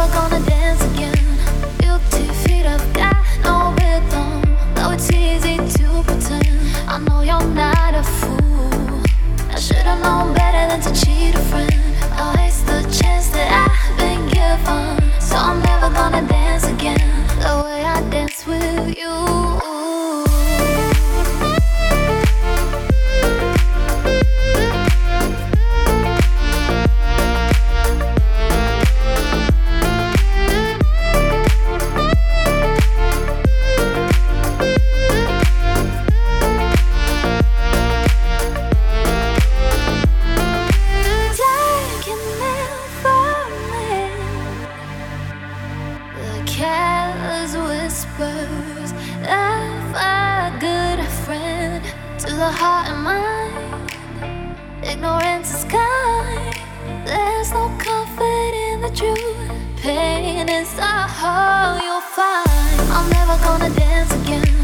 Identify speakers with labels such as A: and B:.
A: never gonna dance again. Guilty feet, I've got no rhythm. Though it's easy to pretend, I know you're not a fool. I should've known better than to cheat a friend. I waste the chance that I've been given. So I'm never gonna dance again the way I dance with you. Careless whispers of a good friend to the heart and mind. Ignorance is kind. There's no comfort in the truth. Pain is all you'll find. I'm never gonna dance again.